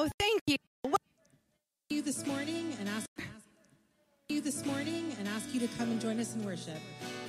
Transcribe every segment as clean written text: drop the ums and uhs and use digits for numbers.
thank you. You this morning and ask you to come and join us in worship.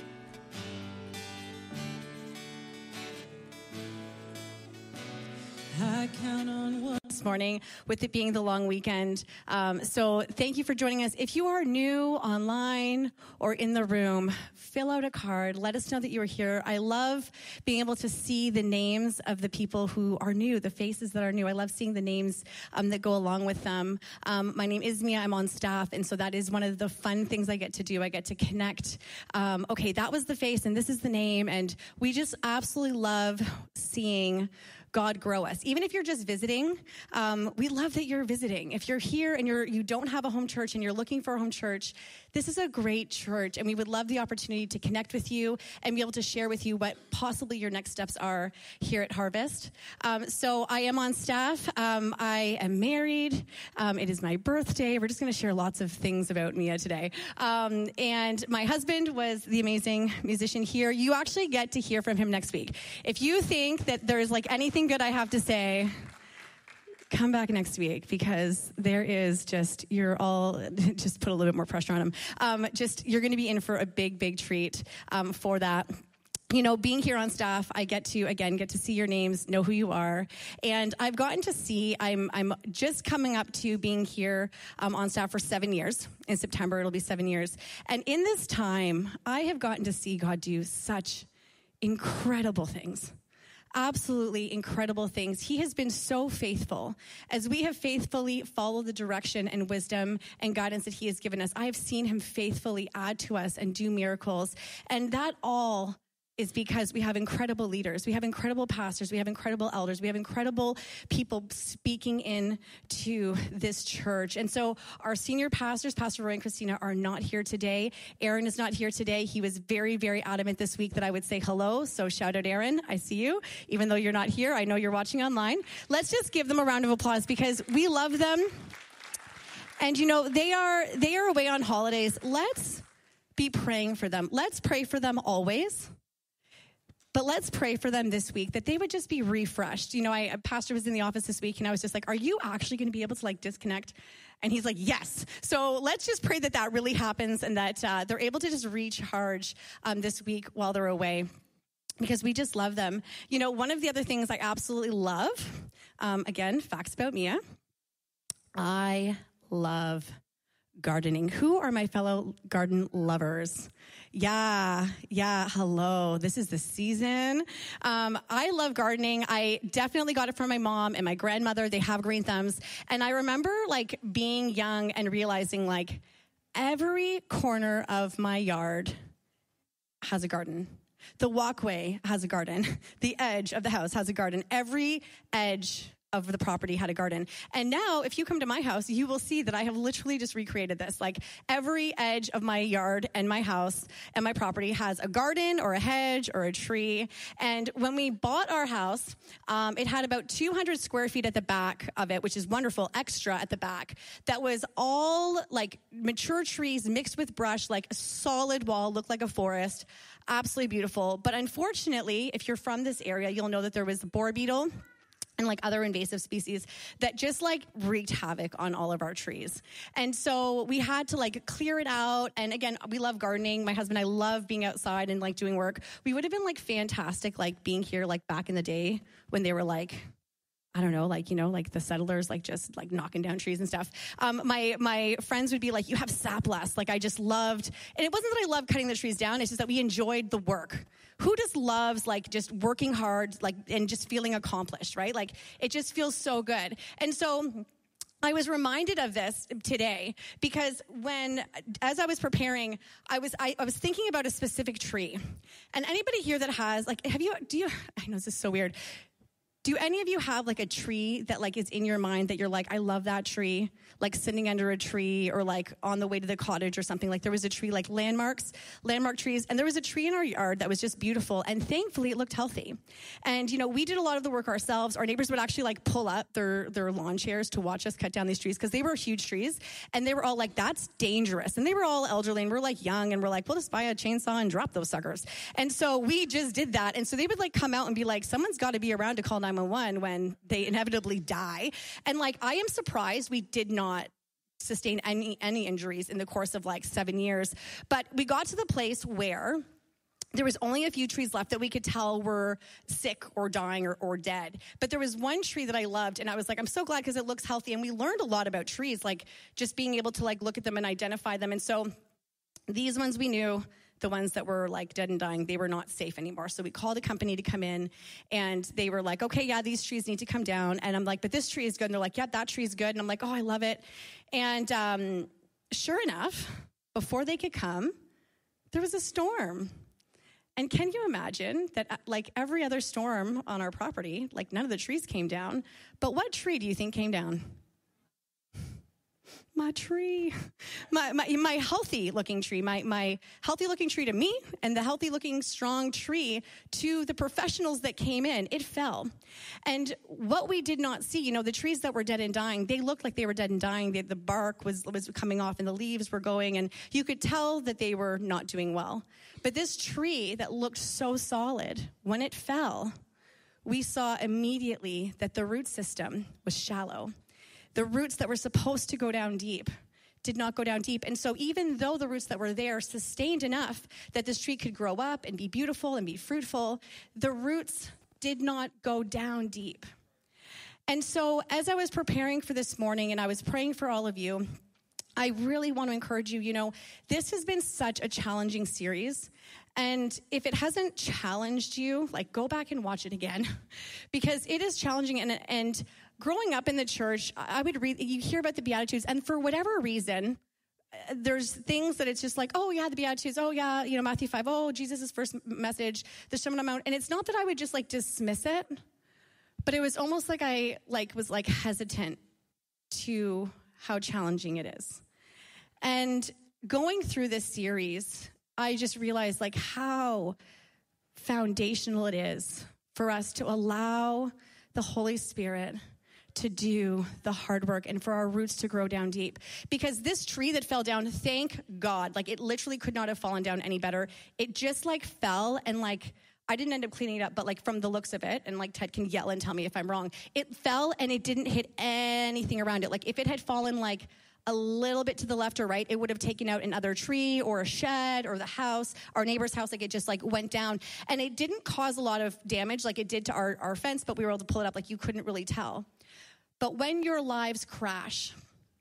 I count on one. This morning, with it being the long weekend. So thank you for joining us. If you are new online or in the room, fill out a card. Let us know that you are here. I love being able to see the names of the people who are new, the faces that are new. I love seeing the names that go along with them. My name is Mia. I'm on staff, and so that is one of the fun things I get to do. I get to connect. Okay, that was the face, and this is the name, and we just absolutely love seeing God grow us. Even if you're just visiting, we love that you're visiting. If you're here and you don't have a home church and you're looking for a home church, this is a great church, and we would love the opportunity to connect with you and be able to share with you what possibly your next steps are here at Harvest. So I am on staff. I am married. It is my birthday. We're just going to share lots of things about Mia today. And my husband was the amazing musician here. You actually get to hear from him next week. If you think that there's like anything good I have to say, come back next week, because there is just, you're all, just put a little bit more pressure on him. You're going to be in for a big treat for that. You know, being here on staff, I get to see your names, know who you are. And I've gotten to see, I'm just coming up to being here on staff for 7 years. In September, it'll be 7 years. And in this time, I have gotten to see God do such incredible things. Absolutely incredible things. He has been so faithful. As we have faithfully followed the direction and wisdom and guidance that he has given us, I have seen him faithfully add to us and do miracles. And that all is because we have incredible leaders. We have incredible pastors. We have incredible elders. We have incredible people speaking into this church. And so our senior pastors, Pastor Roy and Christina, are not here today. Aaron is not here today. He was very adamant this week that I would say hello. So shout out, Aaron. I see you. Even though you're not here, I know you're watching online. Let's just give them a round of applause, because we love them. And you know, they are away on holidays. Let's be praying for them. Let's pray for them always. But let's pray for them this week, that they would just be refreshed. You know, a pastor was in the office this week, and I was just like, are you actually going to be able to disconnect? And he's like, yes. So let's just pray that really happens, and that they're able to just recharge this week while they're away, because we just love them. You know, one of the other things I absolutely love, again, facts about Mia, I love gardening. Who are my fellow garden lovers? Yeah, hello. This is the season. I love gardening. I definitely got it from my mom and my grandmother. They have green thumbs. And I remember being young and realizing every corner of my yard has a garden. The walkway has a garden. The edge of the house has a garden. Every edge of the property had a garden. And now, if you come to my house, you will see that I have literally just recreated this. Every edge of my yard and my house and my property has a garden or a hedge or a tree. And when we bought our house, it had about 200 square feet at the back of it, which is wonderful, extra at the back. That was all mature trees mixed with brush, a solid wall, looked like a forest. Absolutely beautiful. But unfortunately, if you're from this area, you'll know that there was boar beetle and other invasive species that just wreaked havoc on all of our trees. And so we had to clear it out. And again, we love gardening. My husband and I love being outside and doing work. We would have been fantastic being here back in the day when they were I don't know, the settlers, just knocking down trees and stuff. My friends would be you have sapless. I just loved, and it wasn't that I loved cutting the trees down. It's just that we enjoyed the work. Who just loves just working hard, and just feeling accomplished, right? It just feels so good. And so I was reminded of this today because as I was preparing, I was thinking about a specific tree. And anybody here that has, I know this is so weird. Do any of you have a tree that is in your mind that you're I love that tree, sitting under a tree or on the way to the cottage or something? There was a tree landmark trees, and there was a tree in our yard that was just beautiful, and thankfully it looked healthy. And we did a lot of the work ourselves. Our neighbors would actually pull up their lawn chairs to watch us cut down these trees because they were huge trees, and they were all that's dangerous. And they were all elderly, and we're young, and we're we'll just buy a chainsaw and drop those suckers. And so we just did that. And so they would come out and be someone's got to be around to call 911. 911 when they inevitably die. And like, I am surprised we did not sustain any injuries in the course of like 7 years. But we got to the place where there was only a few trees left that we could tell were sick or dying or dead. But there was one tree that I loved, and I was like, I'm so glad because it looks healthy. And we learned a lot about trees, like just being able to like look at them and identify them. And so these ones we knew, the ones that were like dead and dying, they were not safe anymore. So we called a company to come in, and they were like, okay, yeah, these trees need to come down. And I'm like, but this tree is good. And they're like, yeah, that tree is good. And I'm like, oh, I love it. And sure enough, before they could come, there was a storm. And can you imagine that like every other storm on our property, like none of the trees came down, but what tree do you think came down? My tree, my healthy looking tree, my healthy looking tree to me, and the healthy looking strong tree to the professionals that came in. It fell. And what we did not see, you know, the trees that were dead and dying, they looked like they were dead and dying. The bark was coming off and the leaves were going, and you could tell that they were not doing well. But this tree that looked so solid, when it fell, we saw immediately that the root system was shallow. The roots that were supposed to go down deep did not go down deep. And so even though the roots that were there sustained enough that this tree could grow up and be beautiful and be fruitful, the roots did not go down deep. And so as I was preparing for this morning and I was praying for all of you, I really want to encourage you, you know, this has been such a challenging series. And if it hasn't challenged you, like go back and watch it again because it is challenging. And growing up in the church, I would read, you hear about the Beatitudes, and for whatever reason, there's things that it's just like, oh yeah, the Beatitudes, oh yeah, you know, Matthew 5, oh, Jesus' first message, the Sermon on the Mount. And it's not that I would just like dismiss it, but it was almost like I was hesitant to how challenging it is. And going through this series, I just realized like how foundational it is for us to allow the Holy Spirit to do the hard work and for our roots to grow down deep. Because this tree that fell down, thank God, like it literally could not have fallen down any better. It just like fell, and like I didn't end up cleaning it up, but like from the looks of it, and like Ted can yell and tell me if I'm wrong, it fell and it didn't hit anything around it. Like if it had fallen like a little bit to the left or right, it would have taken out another tree or a shed or the house, our neighbor's house. Like it just like went down, and it didn't cause a lot of damage like it did to our fence, but we were able to pull it up. Like you couldn't really tell. But when your lives crash,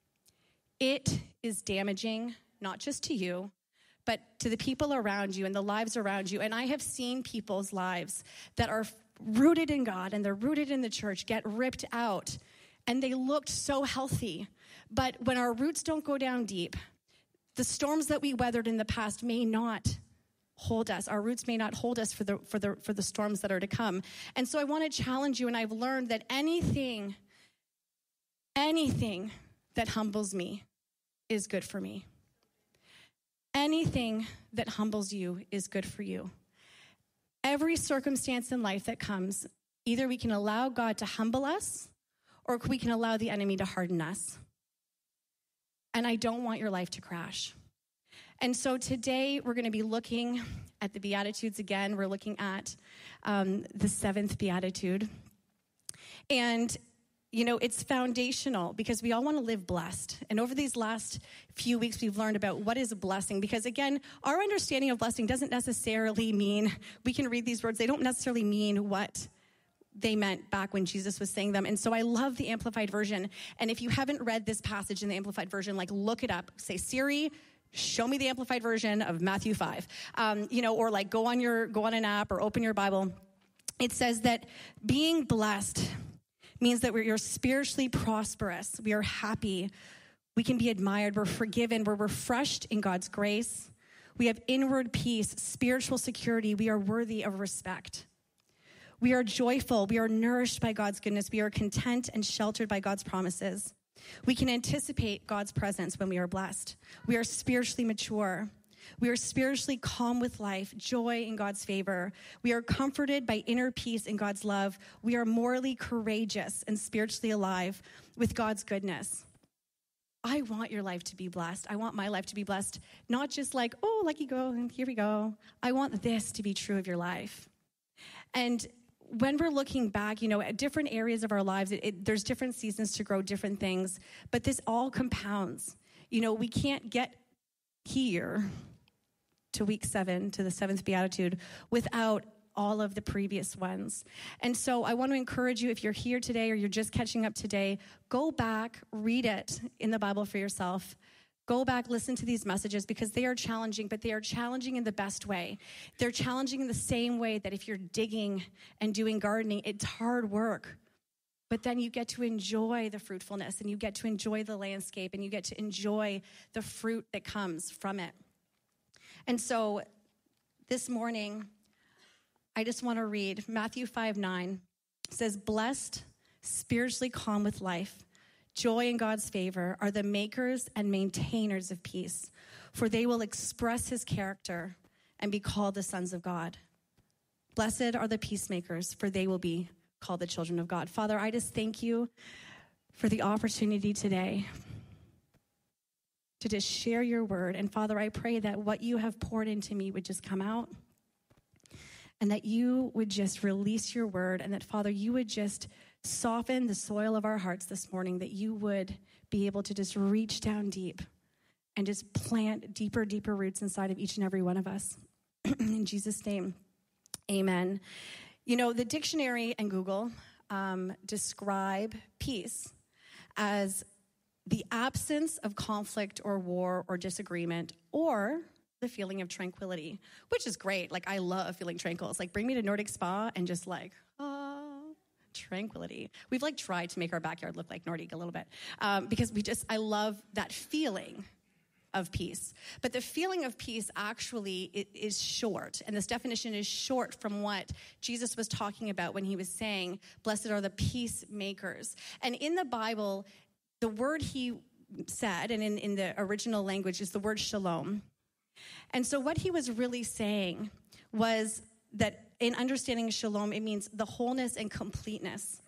it is damaging, not just to you, but to the people around you and the lives around you. And I have seen people's lives that are rooted in God and they're rooted in the church get ripped out, and they looked so healthy. But when our roots don't go down deep, the storms that we weathered in the past may not hold us. Our roots may not hold us for the storms that are to come. And so I want to challenge you, and I've learned that anything that humbles me is good for me. Anything that humbles you is good for you. Every circumstance in life that comes, either we can allow God to humble us or we can allow the enemy to harden us. And I don't want your life to crash. And so today we're going to be looking at the Beatitudes again. We're looking at the seventh Beatitude. And you know, it's foundational because we all want to live blessed. And over these last few weeks, we've learned about what is a blessing. Because again, our understanding of blessing doesn't necessarily mean, we can read these words, they don't necessarily mean what they meant back when Jesus was saying them. And so I love the Amplified Version. And if you haven't read this passage in the Amplified Version, like look it up. Say, Siri, show me the Amplified Version of Matthew 5. You know, or like go on an app or open your Bible. It says that being blessed means that we're spiritually prosperous. We are happy. We can be admired. We're forgiven. We're refreshed in God's grace. We have inward peace, spiritual security. We are worthy of respect. We are joyful. We are nourished by God's goodness. We are content and sheltered by God's promises. We can anticipate God's presence when we are blessed. We are spiritually mature. We are spiritually calm with life, joy in God's favor. We are comforted by inner peace in God's love. We are morally courageous and spiritually alive with God's goodness. I want your life to be blessed. I want my life to be blessed. Not just like, oh, lucky go, and here we go. I want this to be true of your life. And when we're looking back, at different areas of our lives, there's different seasons to grow different things, but this all compounds. We can't get here to week 7, to the 7th beatitude, without all of the previous ones. And so I want to encourage you, if you're here today or you're just catching up today, go back, read it in the Bible for yourself. Go back, listen to these messages, because they are challenging, but they are challenging in the best way. They're challenging in the same way that if you're digging and doing gardening, it's hard work. But then you get to enjoy the fruitfulness, and you get to enjoy the landscape, and you get to enjoy the fruit that comes from it. And so this morning, I just want to read Matthew 5:9. It says, "Blessed, spiritually calm with life, joy in God's favor are the makers and maintainers of peace, for they will express his character and be called the sons of God. Blessed are the peacemakers, for they will be called the children of God." Father, I just thank you for the opportunity today to just share your word. And Father, I pray that what you have poured into me would just come out, and that you would just release your word, and that, Father, you would just soften the soil of our hearts this morning, that you would be able to just reach down deep and just plant deeper, deeper roots inside of each and every one of us. In Jesus' name, amen. The dictionary and Google describe peace as the absence of conflict or war or disagreement, or the feeling of tranquility, which is great. Like, I love feeling tranquil. It's like, bring me to Nordic Spa and just tranquility. We've tried to make our backyard look like Nordic a little bit because I love that feeling of peace. But the feeling of peace actually is short, and this definition is short from what Jesus was talking about when he was saying, blessed are the peacemakers. And in the Bible, the word he said, and in the original language, is the word shalom. And so what he was really saying was that in understanding shalom, it means the wholeness and completeness,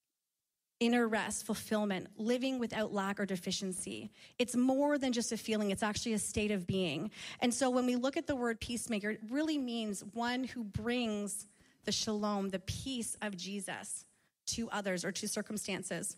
inner rest, fulfillment, living without lack or deficiency. It's more than just a feeling. It's actually a state of being. And so when we look at the word peacemaker, it really means one who brings the shalom, the peace of Jesus, to others or to circumstances.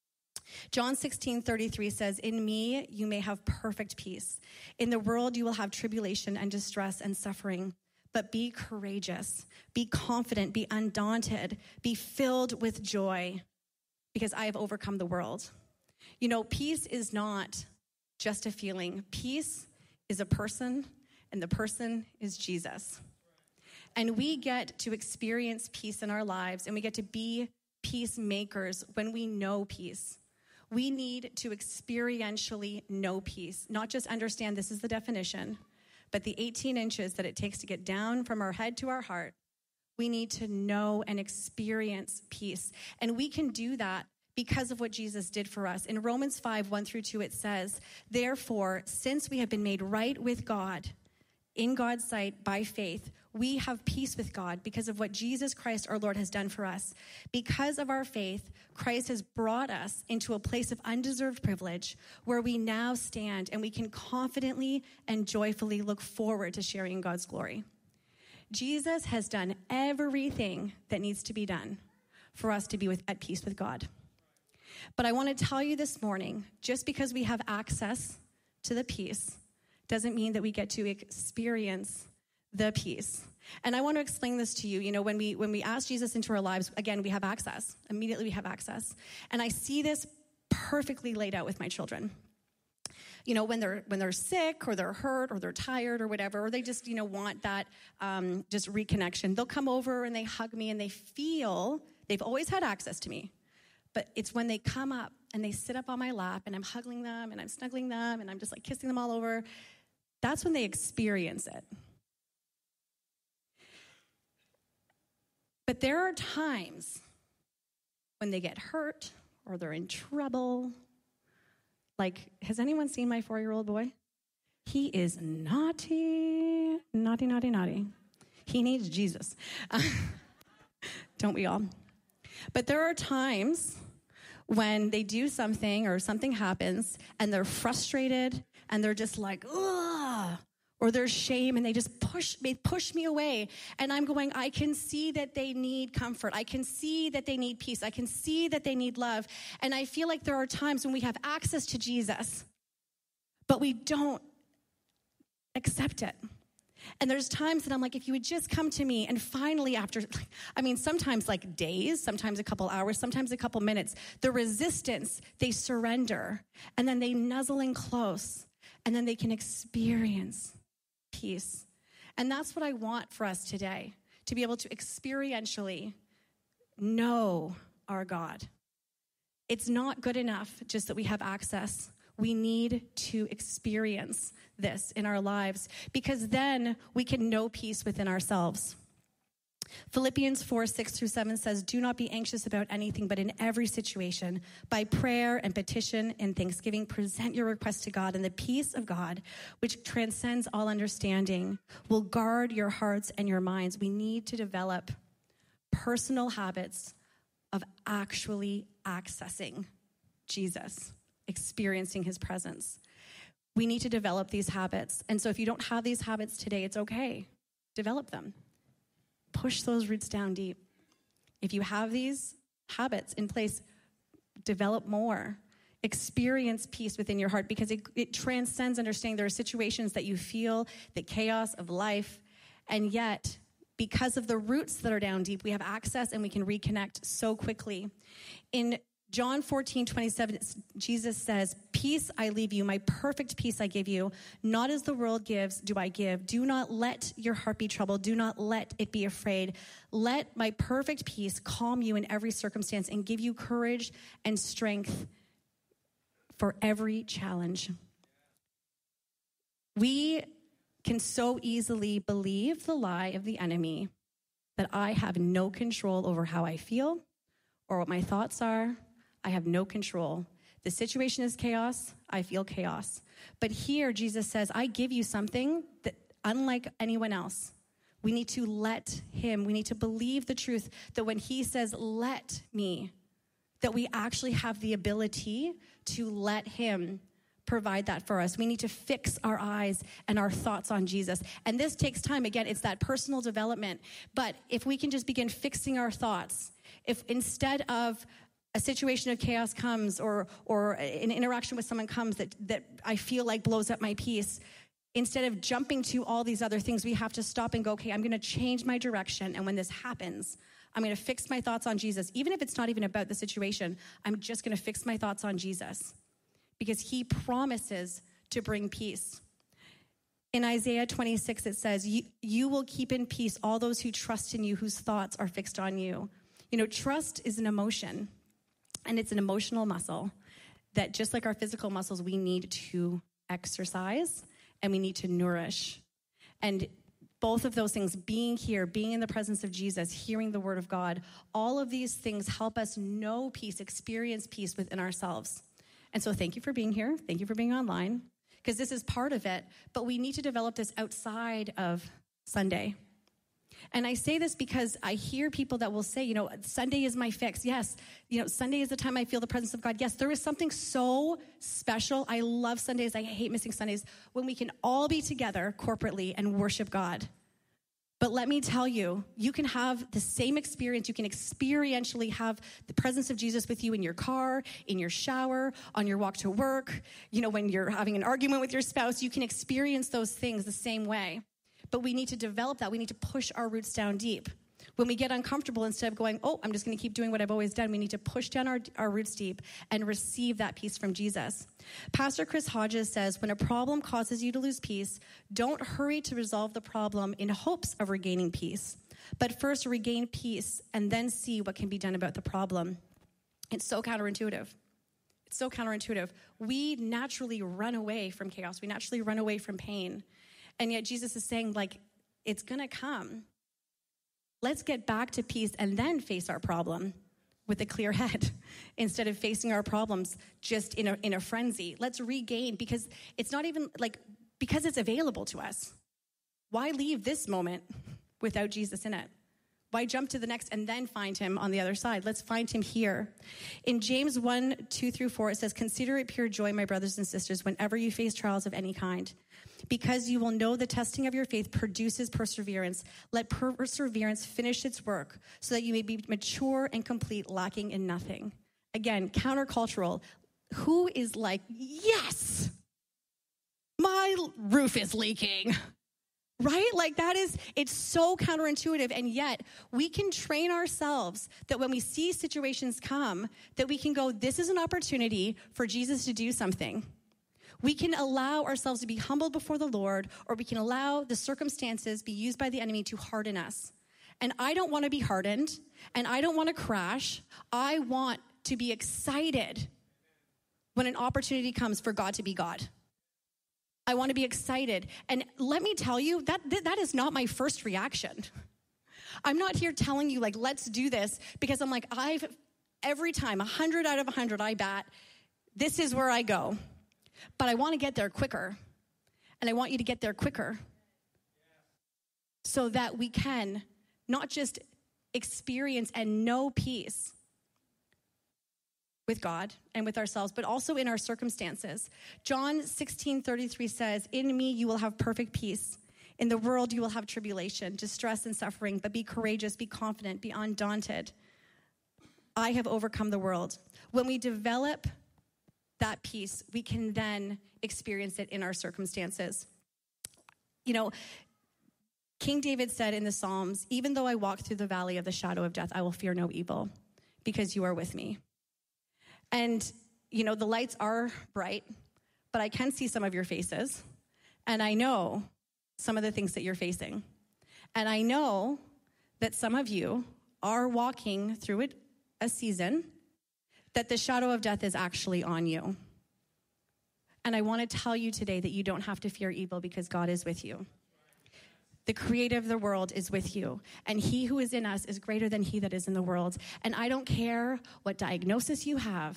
John 16:33 says, "In me you may have perfect peace. In the world you will have tribulation and distress and suffering. But be courageous, be confident, be undaunted, be filled with joy, because I have overcome the world." Peace is not just a feeling. Peace is a person, and the person is Jesus. And we get to experience peace in our lives, and we get to be peacemakers when we know peace. We need to experientially know peace, not just understand this is the definition, but the 18 inches that it takes to get down from our head to our heart. We need to know and experience peace. And we can do that because of what Jesus did for us. In Romans 5:1-2, it says, "Therefore, since we have been made right with God, in God's sight by faith, we have peace with God because of what Jesus Christ our Lord has done for us. Because of our faith, Christ has brought us into a place of undeserved privilege where we now stand, and we can confidently and joyfully look forward to sharing God's glory." Jesus has done everything that needs to be done for us to be at peace with God. But I want to tell you this morning, just because we have access to the peace doesn't mean that we get to experience the peace. And I want to explain this to you. When we ask Jesus into our lives, again, we have access. Immediately we have access. And I see this perfectly laid out with my children. When they're sick or they're hurt or they're tired or whatever, or they just, want that just reconnection, they'll come over and they hug me and they feel they've always had access to me. But it's when they come up and they sit up on my lap and I'm hugging them and I'm snuggling them and I'm just kissing them all over, that's when they experience it. But there are times when they get hurt or they're in trouble. Has anyone seen my 4-year-old boy? He is naughty, naughty, naughty, naughty. He needs Jesus. Don't we all? But there are times when they do something or something happens and they're frustrated and they're just ugh, or there's shame, and they push me away. And I'm going, I can see that they need comfort. I can see that they need peace. I can see that they need love. And I feel like there are times when we have access to Jesus, but we don't accept it. And there's times that I'm like, if you would just come to me, and finally after, sometimes like days, sometimes a couple hours, sometimes a couple minutes, the resistance, they surrender, and then they nuzzle in close, and then they can experience peace. And that's what I want for us today, to be able to experientially know our God. It's not good enough just that we have access. We need to experience this in our lives, because then we can know peace within ourselves. Philippians 4:6-7 says, do not be anxious about anything, but in every situation, by prayer and petition and thanksgiving, present your requests to God, and the peace of God, which transcends all understanding, will guard your hearts and your minds. We need to develop personal habits of actually accessing Jesus, experiencing his presence. We need to develop these habits. And so if you don't have these habits today, it's okay. Develop them. Push those roots down deep. If you have these habits in place, develop more. Experience peace within your heart, because it transcends understanding. There are situations that you feel the chaos of life, and yet because of the roots that are down deep, we have access and we can reconnect so quickly. In John 14:27, Jesus says, peace I leave you, my perfect peace I give you. Not as the world gives, do I give. Do not let your heart be troubled. Do not let it be afraid. Let my perfect peace calm you in every circumstance and give you courage and strength for every challenge. We can so easily believe the lie of the enemy that I have no control over how I feel or what my thoughts are. I have no control. The situation is chaos. I feel chaos. But here, Jesus says, I give you something that, unlike anyone else, we need to let him, we need to believe the truth that when he says, let me, that we actually have the ability to let him provide that for us. We need to fix our eyes and our thoughts on Jesus. And this takes time. Again, it's that personal development. But if we can just begin fixing our thoughts, if instead of a situation of chaos comes or an interaction with someone comes that I feel like blows up my peace, instead of jumping to all these other things, we have to stop and go, okay, I'm going to change my direction. And when this happens, I'm going to fix my thoughts on Jesus. Even if it's not even about the situation, I'm just going to fix my thoughts on Jesus, because he promises to bring peace. In Isaiah 26, it says, you will keep in peace all those who trust in you, whose thoughts are fixed on you. You know, trust is an emotion. And it's an emotional muscle that, just like our physical muscles, we need to exercise and we need to nourish. And both of those things, being here, being in the presence of Jesus, hearing the word of God, all of these things help us know peace, experience peace within ourselves. And so thank you for being here. Thank you for being online, because this is part of it. But we need to develop this outside of Sunday. And I say this because I hear people that will say, you know, Sunday is my fix. Yes, you know, Sunday is the time I feel the presence of God. Yes, there is something so special. I love Sundays. I hate missing Sundays when we can all be together corporately and worship God. But let me tell you, you can have the same experience. You can experientially have the presence of Jesus with you in your car, in your shower, on your walk to work. You know, when you're having an argument with your spouse, you can experience those things the same way. But we need to develop that. We need to push our roots down deep. When we get uncomfortable, instead of going, oh, I'm just going to keep doing what I've always done, we need to push down our roots deep and receive that peace from Jesus. Pastor Chris Hodges says, when a problem causes you to lose peace, don't hurry to resolve the problem in hopes of regaining peace, but first regain peace and then see what can be done about the problem. It's so counterintuitive. It's so counterintuitive. We naturally run away from chaos. We naturally run away from pain. And yet Jesus is saying, like, it's going to come. Let's get back to peace and then face our problem with a clear head instead of facing our problems just in a frenzy. Let's regain, because it's not even like, because it's available to us. Why leave this moment without Jesus in it? Why jump to the next and then find him on the other side? Let's find him here. In James 1:2-4, it says, "Consider it pure joy, my brothers and sisters, whenever you face trials of any kind, because you will know the testing of your faith produces perseverance. Let perseverance finish its work so that you may be mature and complete, lacking in nothing." Again, countercultural. Who is like, yes, my roof is leaking, right? Like it's so counterintuitive. And yet we can train ourselves that when we see situations come, that we can go, this is an opportunity for Jesus to do something. We can allow ourselves to be humbled before the Lord, or we can allow the circumstances be used by the enemy to harden us. And I don't want to be hardened, and I don't want to crash. I want to be excited when an opportunity comes for God to be God. I want to be excited. And let me tell you, that is not my first reaction. I'm not here telling you, like, let's do this, because I'm like, every time, 100 out of 100, I bat, this is where I go. But I want to get there quicker. And I want you to get there quicker. So that we can not just experience and know peace with God and with ourselves, but also in our circumstances. John 16:33 says, "In me you will have perfect peace. In the world you will have tribulation, distress, and suffering, but be courageous, be confident, be undaunted. I have overcome the world." When we develop that peace, we can then experience it in our circumstances. You know, King David said in the Psalms, "Even though I walk through the valley of the shadow of death, I will fear no evil, because you are with me." And, you know, the lights are bright, but I can see some of your faces. And I know some of the things that you're facing. And I know that some of you are walking through a season that the shadow of death is actually on you. And I want to tell you today that you don't have to fear evil, because God is with you. The creator of the world is with you. And he who is in us is greater than he that is in the world. And I don't care what diagnosis you have.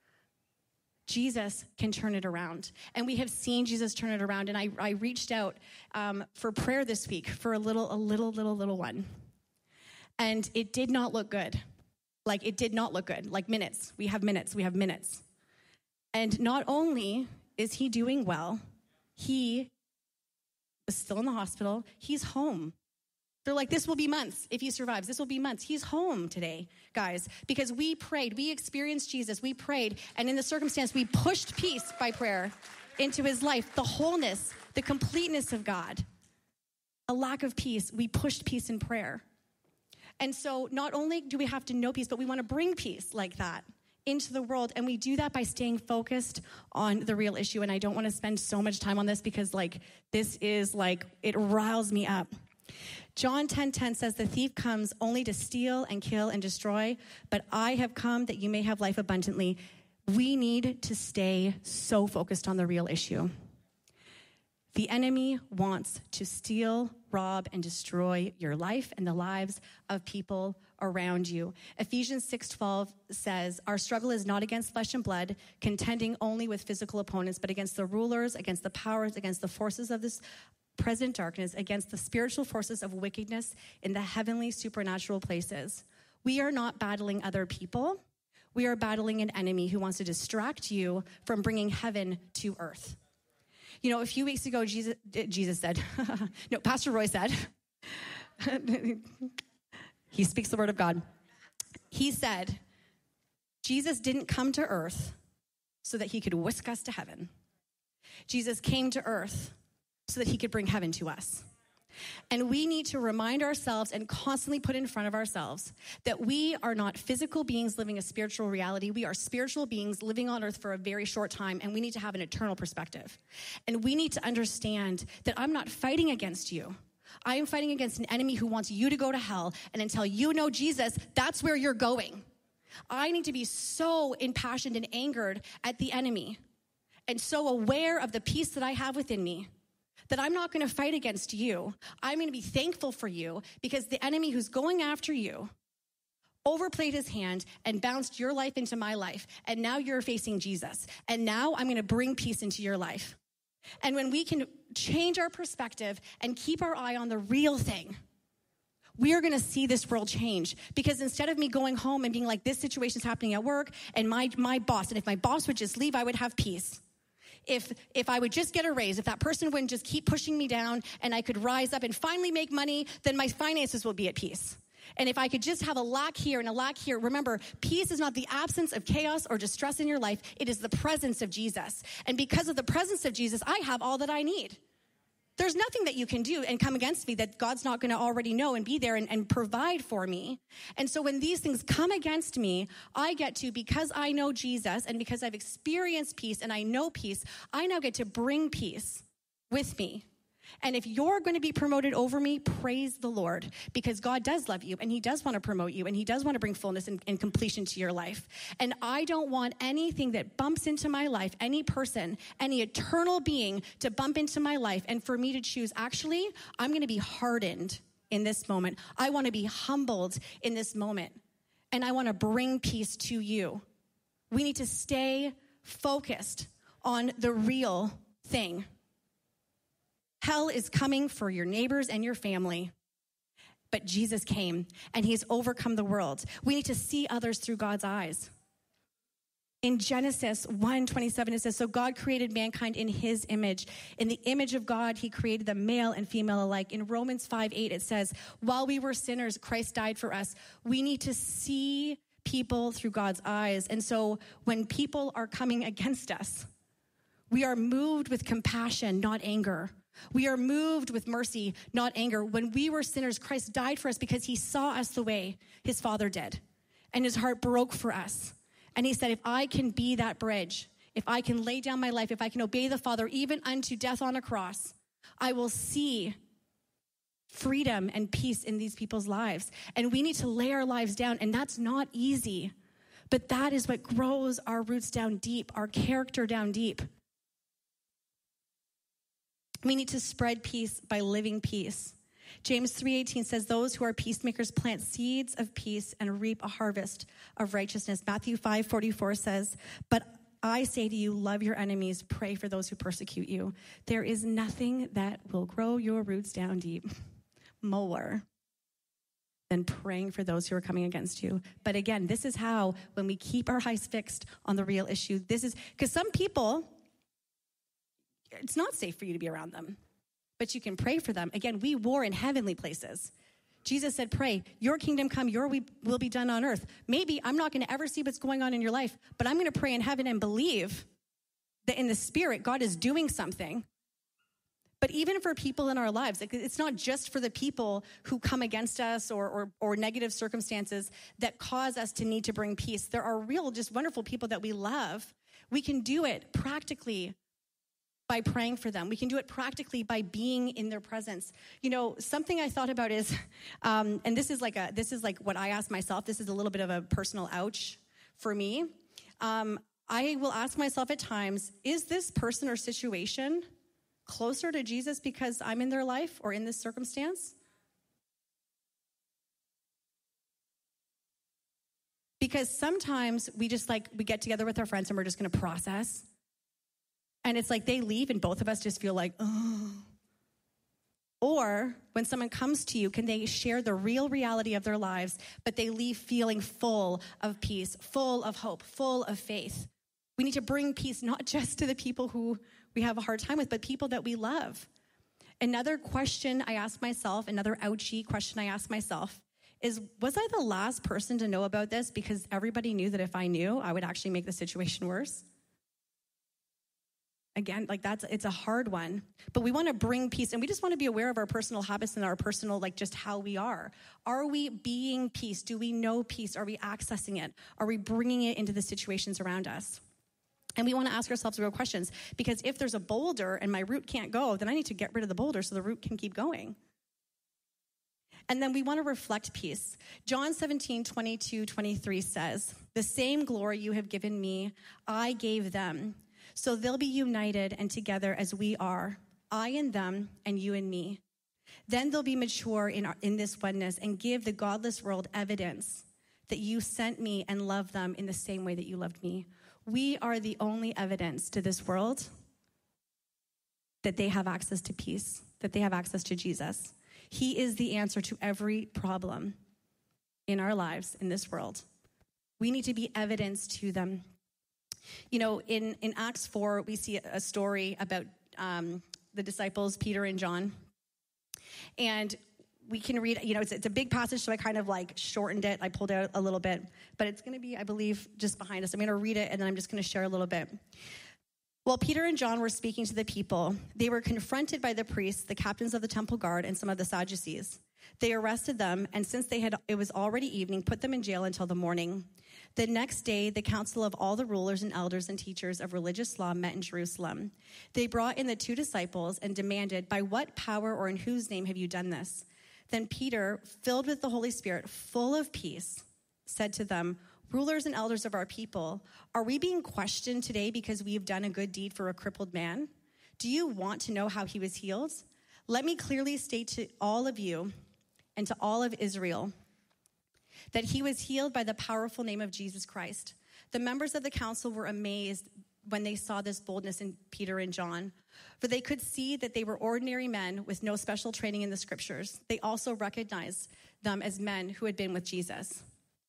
Jesus can turn it around. And we have seen Jesus turn it around. And I reached out for prayer this week for a little one. And it did not look good. Like, it did not look good. Like minutes. We have minutes. And not only is he doing well, he is still in the hospital. He's home. They're like, this will be months if he survives. This will be months. He's home today, guys, because we prayed. We experienced Jesus. We prayed. And in the circumstance, we pushed peace by prayer into his life, the wholeness, the completeness of God. A lack of peace, we pushed peace in prayer. And so not only do we have to know peace, but we want to bring peace like that into the world. And we do that by staying focused on the real issue. And I don't want to spend so much time on this, because this is it riles me up. John 10:10 says, "The thief comes only to steal and kill and destroy, but I have come that you may have life abundantly." We need to stay so focused on the real issue. The enemy wants to steal, rob, and destroy your life and the lives of people around you. Ephesians 6:12 says, "Our struggle is not against flesh and blood, contending only with physical opponents, but against the rulers, against the powers, against the forces of this present darkness, against the spiritual forces of wickedness in the heavenly supernatural places." We are not battling other people. We are battling an enemy who wants to distract you from bringing heaven to earth. You know, a few weeks ago, Jesus said, no, Pastor Roy said, he speaks the word of God. He said, Jesus didn't come to earth so that he could whisk us to heaven. Jesus came to earth so that he could bring heaven to us. And we need to remind ourselves and constantly put in front of ourselves that we are not physical beings living a spiritual reality. We are spiritual beings living on earth for a very short time, and we need to have an eternal perspective. And we need to understand that I'm not fighting against you. I am fighting against an enemy who wants you to go to hell, and until you know Jesus, that's where you're going. I need to be so impassioned and angered at the enemy and so aware of the peace that I have within me that I'm not going to fight against you. I'm going to be thankful for you, because the enemy who's going after you overplayed his hand and bounced your life into my life. And now you're facing Jesus. And now I'm going to bring peace into your life. And when we can change our perspective and keep our eye on the real thing, we are going to see this world change. Because instead of me going home and being like, this situation's happening at work and my boss, and if my boss would just leave, I would have peace. If I would just get a raise, if that person wouldn't just keep pushing me down and I could rise up and finally make money, then my finances will be at peace. And if I could just have a lack here and a lack here, remember, peace is not the absence of chaos or distress in your life. It is the presence of Jesus. And because of the presence of Jesus, I have all that I need. There's nothing that you can do and come against me that God's not going to already know and be there and provide for me. And so when these things come against me, I get to, because I know Jesus and because I've experienced peace and I know peace, I now get to bring peace with me. And if you're going to be promoted over me, praise the Lord, because God does love you and he does want to promote you and he does want to bring fullness and completion to your life. And I don't want anything that bumps into my life, any person, any eternal being to bump into my life and for me to choose, actually, I'm going to be hardened in this moment. I want to be humbled in this moment. And I want to bring peace to you. We need to stay focused on the real thing. Hell is coming for your neighbors and your family. But Jesus came and he's overcome the world. We need to see others through God's eyes. In Genesis 1:27, it says, so God created mankind in his image. In the image of God, he created them male and female alike. In Romans 5:8, it says, while we were sinners, Christ died for us. We need to see people through God's eyes. And so when people are coming against us, we are moved with compassion, not anger. We are moved with mercy, not anger. When we were sinners, Christ died for us because he saw us the way his Father did. And his heart broke for us. And he said, if I can be that bridge, if I can lay down my life, if I can obey the Father, even unto death on a cross, I will see freedom and peace in these people's lives. And we need to lay our lives down. And that's not easy. But that is what grows our roots down deep, our character down deep. We need to spread peace by living peace. James 3:18 says, those who are peacemakers plant seeds of peace and reap a harvest of righteousness. Matthew 5:44 says, but I say to you, love your enemies, pray for those who persecute you. There is nothing that will grow your roots down deep more than praying for those who are coming against you. But again, this is how, when we keep our eyes fixed on the real issue, this is, because some people, it's not safe for you to be around them, but you can pray for them. Again, we war in heavenly places. Jesus said, pray, your kingdom come, your will be done on earth. Maybe I'm not going to ever see what's going on in your life, but I'm going to pray in heaven and believe that in the spirit, God is doing something. But even for people in our lives, like, it's not just for the people who come against us or negative circumstances that cause us to need to bring peace. There are real, just wonderful people that we love. We can do it practically by praying for them. We can do it practically by being in their presence. You know, something I thought about is, and this is like what I ask myself. This is a little bit of a personal ouch for me. I will ask myself at times, is this person or situation closer to Jesus because I'm in their life or in this circumstance? Because sometimes we get together with our friends and we're just going to process. And it's like they leave and both of us just feel like, oh. Or when someone comes to you, can they share the real reality of their lives, but they leave feeling full of peace, full of hope, full of faith. We need to bring peace not just to the people who we have a hard time with, but people that we love. Another question I ask myself, another ouchie question I ask myself is, was I the last person to know about this because everybody knew that if I knew, I would actually make the situation worse? Again, it's a hard one, but we want to bring peace, and we just want to be aware of our personal habits and our personal, just how we are. Are we being peace? Do we know peace? Are we accessing it? Are we bringing it into the situations around us? And we want to ask ourselves real questions, because if there's a boulder and my root can't go, then I need to get rid of the boulder so the root can keep going. And then we want to reflect peace. John 17:22-23 says, the same glory you have given me, I gave them. So they'll be united and together as we are, I and them and you and me. Then they'll be mature in this oneness and give the godless world evidence that you sent me and loved them in the same way that you loved me. We are the only evidence to this world that they have access to peace, that they have access to Jesus. He is the answer to every problem in our lives, in this world. We need to be evidence to them. You know, in Acts 4, we see a story about the disciples, Peter and John. And we can read, you know, it's a big passage, so I kind of like shortened it. I pulled out a little bit, but it's going to be, I believe, just behind us. I'm going to read it, and then I'm just going to share a little bit. While Peter and John were speaking to the people, they were confronted by the priests, the captains of the temple guard, and some of the Sadducees. They arrested them, and since it was already evening, put them in jail until the morning. The next day, the council of all the rulers and elders and teachers of religious law met in Jerusalem. They brought in the 2 disciples and demanded, "By what power or in whose name have you done this?" Then Peter, filled with the Holy Spirit, full of peace, said to them, "Rulers and elders of our people, are we being questioned today because we have done a good deed for a crippled man? Do you want to know how he was healed? Let me clearly state to all of you and to all of Israel that he was healed by the powerful name of Jesus Christ." The members of the council were amazed when they saw this boldness in Peter and John, for they could see that they were ordinary men with no special training in the scriptures. They also recognized them as men who had been with Jesus.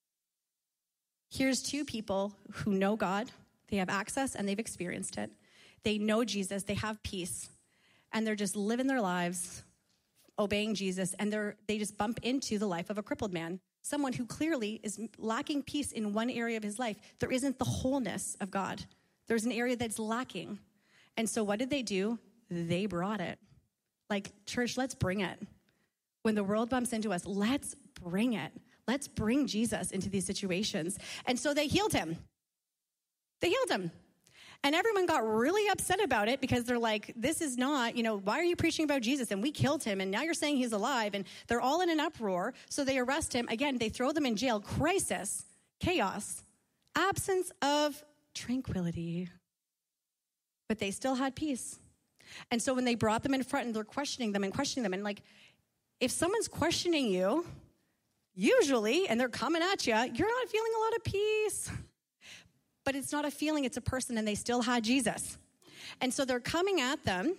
Here's 2 people who know God. They have access and they've experienced it. They know Jesus. They have peace. And they're just living their lives, obeying Jesus. And they just bump into the life of a crippled man, someone who clearly is lacking peace in one area of his life. There isn't the wholeness of God. There's an area that's lacking. And so what did they do? They brought it. Like, church, let's bring it. When the world bumps into us, let's bring it. Let's bring Jesus into these situations. And so they healed him. They healed him. And everyone got really upset about it because they're like, this is not, you know, why are you preaching about Jesus? And we killed him, and now you're saying he's alive. And they're all in an uproar. So they arrest him. Again, they throw them in jail. Crisis, chaos, absence of tranquility. But they still had peace. And so when they brought them in front and they're questioning them, and like, if someone's questioning you, usually, and they're coming at you, you're not feeling a lot of peace. But it's not a feeling, it's a person, and they still had Jesus. And so they're coming at them,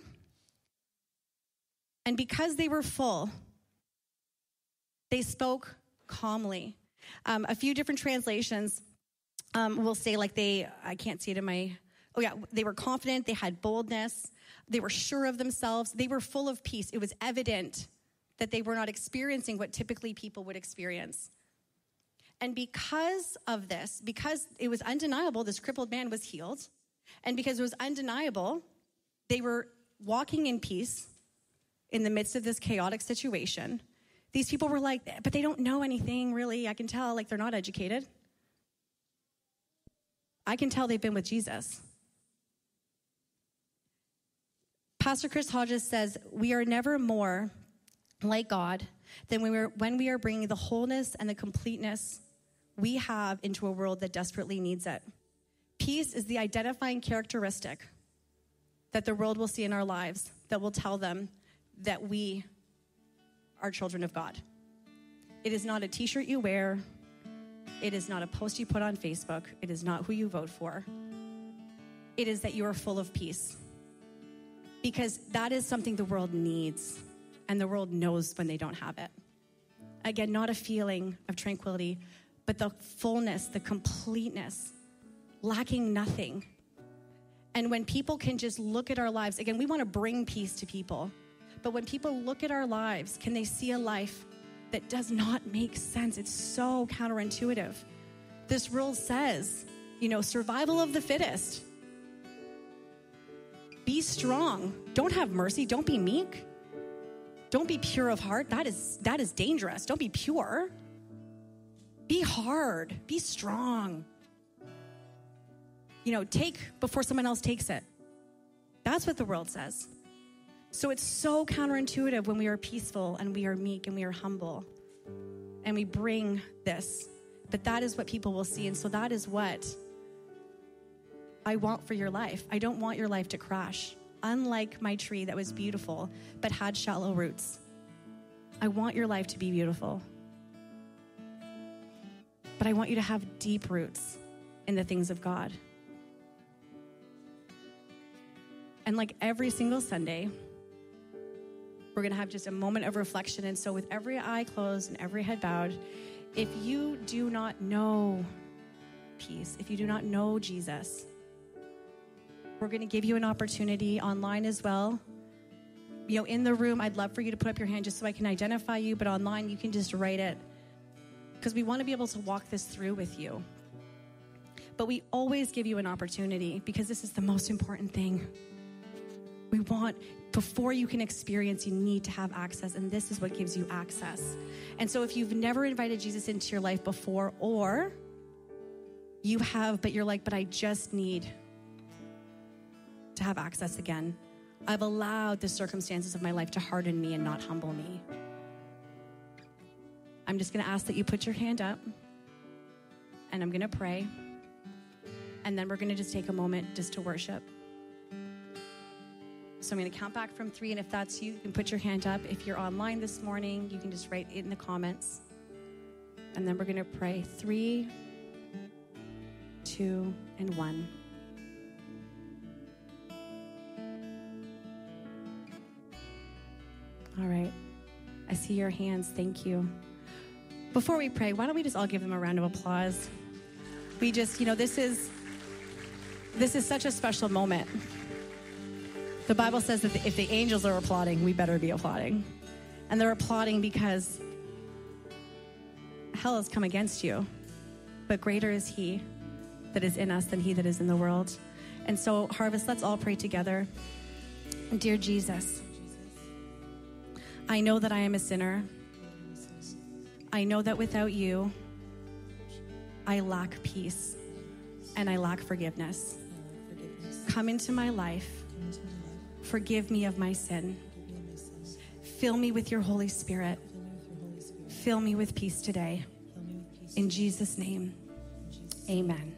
and because they were full, they spoke calmly. A few different translations will say, like, I can't see it in my, they were confident, they had boldness, they were sure of themselves, they were full of peace. It was evident that they were not experiencing what typically people would experience. And because of this, because it was undeniable this crippled man was healed, and because it was undeniable, they were walking in peace in the midst of this chaotic situation. These people were like, but they don't know anything, really. I can tell, like, they're not educated. I can tell they've been with Jesus. Pastor Chris Hodges says, we are never more like God than when we are bringing the wholeness and the completeness we have into a world that desperately needs it. Peace is the identifying characteristic that the world will see in our lives that will tell them that we are children of God. It is not a t-shirt you wear. It is not a post you put on Facebook. It is not who you vote for. It is that you are full of peace. Because that is something the world needs, and the world knows when they don't have it. Again, not a feeling of tranquility, but the fullness, the completeness, lacking nothing. And when people can just look at our lives, again, we want to bring peace to people, but when people look at our lives, can they see a life that does not make sense? It's so counterintuitive. This world says, survival of the fittest. Be strong. Don't have mercy. Don't be meek. Don't be pure of heart. That is dangerous. Don't be pure. Be hard. Be strong. Take before someone else takes it. That's what the world says. So it's so counterintuitive when we are peaceful and we are meek and we are humble and we bring this. But that is what people will see. And so that is what I want for your life. I don't want your life to crash. Unlike my tree that was beautiful but had shallow roots. I want your life to be beautiful. But I want you to have deep roots in the things of God. And like every single Sunday, We're going to have just a moment of reflection. And so with every eye closed and every head bowed, if you do not know peace, if you do not know Jesus, we're going to give you an opportunity online as well. You know, in the room, I'd love for you to put up your hand just so I can identify you, but online you can just write it, because we want to be able to walk this through with you. But we always give you an opportunity, because this is the most important thing. We want, before you can experience, you need to have access, and this is what gives you access. And so if you've never invited Jesus into your life before, or you have, but you're like, but I just need to have access again. I've allowed the circumstances of my life to harden me and not humble me. I'm just going to ask that you put your hand up, and I'm going to pray, and then we're going to just take a moment just to worship. So I'm going to count back from 3, and if that's you, you can put your hand up. If you're online this morning, you can just write it in the comments, and then we're going to pray. 3, 2, and 1. All right. I see your hands. Thank you. Before we pray, why don't we just all give them a round of applause? We just, this is such a special moment. The Bible says that if the angels are applauding, we better be applauding. And they're applauding because hell has come against you, but greater is he that is in us than he that is in the world. And so, Harvest, let's all pray together. Dear Jesus, I know that I am a sinner. I know that without you, I lack peace and I lack forgiveness. Come into my life. Forgive me of my sin. Fill me with your Holy Spirit. Fill me with peace today. In Jesus' name, amen.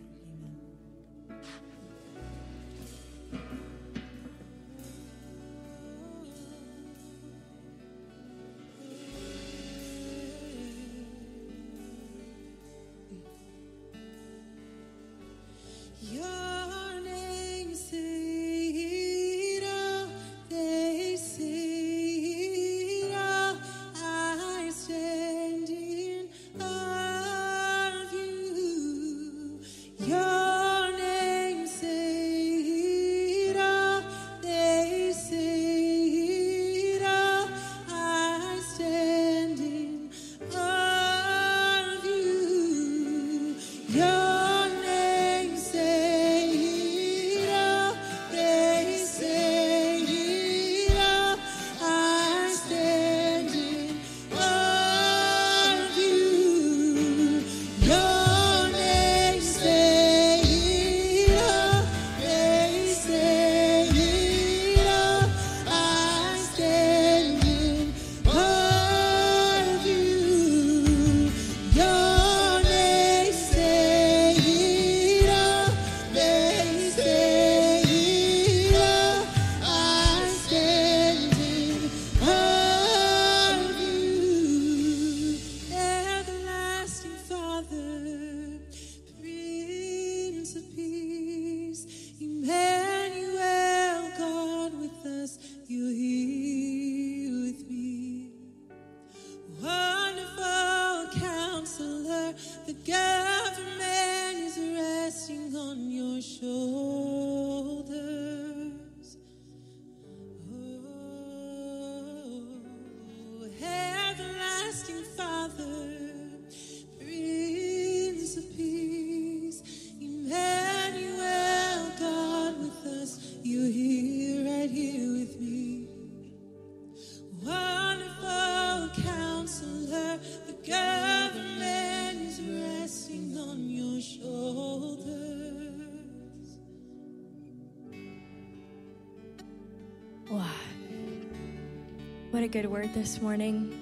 What a good word this morning.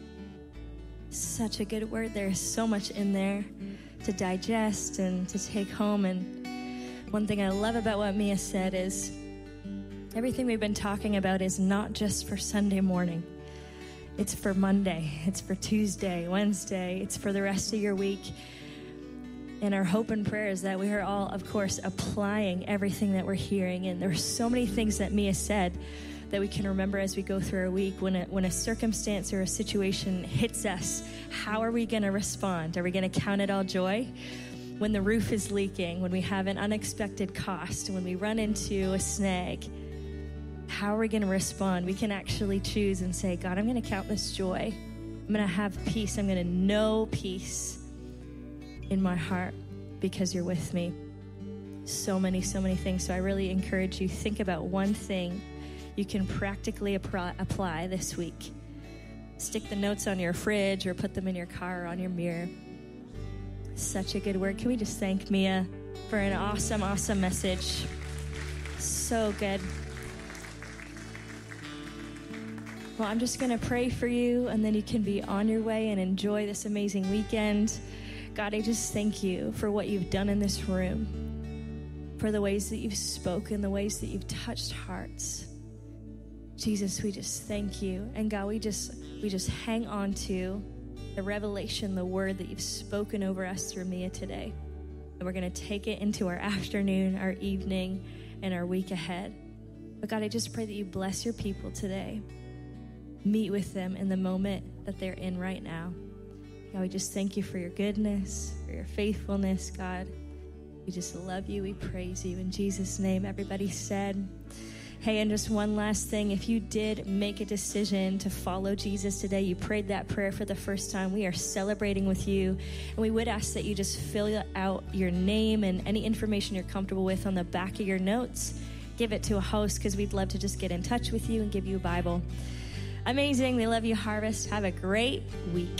Such a good word. There's so much in there to digest and to take home. And one thing I love about what Mia said is everything we've been talking about is not just for Sunday morning. It's for Monday. It's for Tuesday, Wednesday. It's for the rest of your week. And our hope and prayer is that we are all, of course, applying everything that we're hearing. And there are so many things that Mia said that we can remember as we go through our week. When a circumstance or a situation hits us, how are we going to respond? Are we going to count it all joy? When the roof is leaking, when we have an unexpected cost, when we run into a snag, how are we going to respond? We can actually choose and say, God, I'm going to count this joy. I'm going to have peace. I'm going to know peace in my heart because you're with me. So many things. So I really encourage you, think about one thing you can practically apply this week. Stick the notes on your fridge or put them in your car or on your mirror. Such a good word. Can we just thank Mia for an awesome message? So good. Well, I'm just going to pray for you, and then you can be on your way and enjoy this amazing weekend. God, I just thank you for what you've done in this room, for the ways that you've spoken, the ways that you've touched hearts. Jesus, we just thank you. And God, we just hang on to the revelation, the word that you've spoken over us through Mia today. And we're going to take it into our afternoon, our evening, and our week ahead. But God, I just pray that you bless your people today. Meet with them in the moment that they're in right now. God, we just thank you for your goodness, for your faithfulness, God. We just love you. We praise you. In Jesus' name, everybody said, hey, and just one last thing. If you did make a decision to follow Jesus today, you prayed that prayer for the first time, we are celebrating with you. And we would ask that you just fill out your name and any information you're comfortable with on the back of your notes. Give it to a host because we'd love to just get in touch with you and give you a Bible. Amazing. We love you, Harvest. Have a great week.